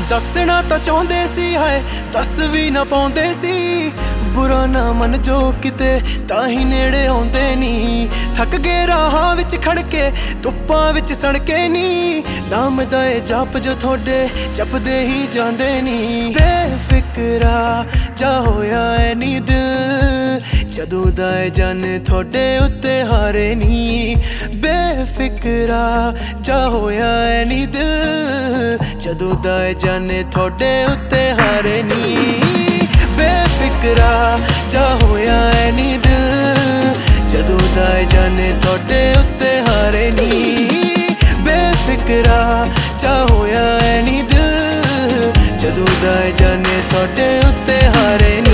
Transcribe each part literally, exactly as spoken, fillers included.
दसना तो चाहते सी है दस भी ना पाउंदे सी बुरा ना मन जो किते ताही नेड़े आउंदे नी थक गए राहां विच खड़के धुप्पां विच सड़के नी नाम दा ए जप जो थोड़े जपदे ही जांदे नी बेफिक्रा जा होया ऐ नी दिल जदों दा ए जन थोड़े उत्ते हारे नी बेफिक्रा जा होया ऐ नी दिल जदों दा ए जन थोड़े उत्ते हारे नी बेफिक्रा जा होया ऐ नी दिल जदों दा ए जाने थोड़े उत्ते हारे नी बेफिक्रा जा होया ऐ नी दिल जदों दा ए जाने थोड़े उत्ते हारे नी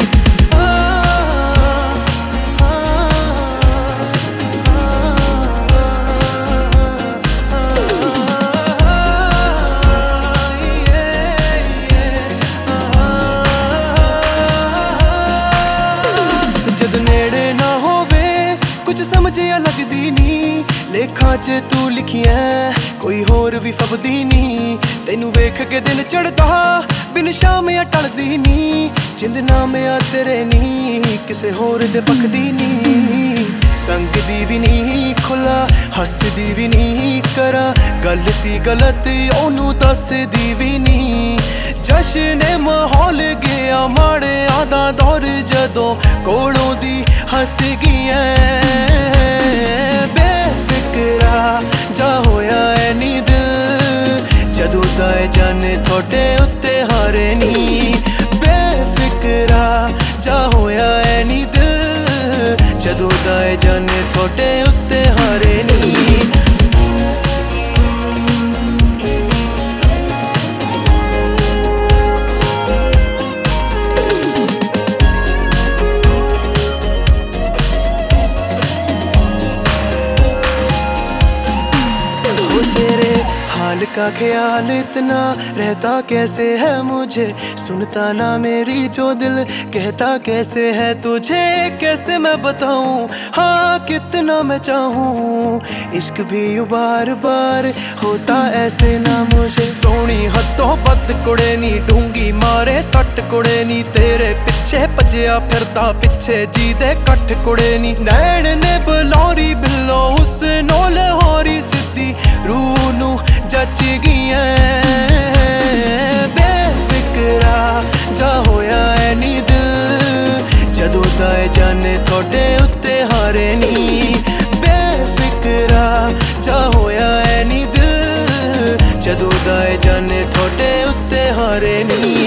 समझिया लगदी नी लेखा च तू लिखिया कोई होर भी फबदी नी तेनू वेख के दिन चढ़दा बिन शाम या टलदी नी जिंद नाम आ तेरे नी किसे होर दे पकदी नी संग दी भी नी खुला हसदी भी नी करा गलती गलत ओनू दसदी भी नी जश्न माहौल गया माड़े आदा दौर जदों कोलों दी हस गई बेफिक्रा जा होया ऐ नी दिल जदों दा ए जाने थोड़े उत्ते हारे नी बेफिक्रा जा होया ऐ नी दिल जदों दा ए जाने थोड़े उत्ते हारे नी हाल का ख्याल इतना रहता कैसे है मुझे सुनता ना मेरी जो दिल कहता कैसे है तुझे कैसे मैं बताऊं हाँ कितना मैं चाहूं इश्क भी बार बार होता ऐसे ना मुझे सोनी हथों बद कुड़े नी डूंगी मारे सट कुड़े नी तेरे पिछे भजया फिरदा पिछे जी दे कट कुड़े नी नैन ने बलौरी बिल्लो उस नो लाहौरी सिद्धी रूह नू जच गई बेफिक्रा जा होया ऐ नी दिल जदों दा ए जाने थोड़े उत्ते हारे नी बेफिक्रा जा होया ऐ नी दिल जदों दा ए जाने थोड़े उत्ते हारे नी।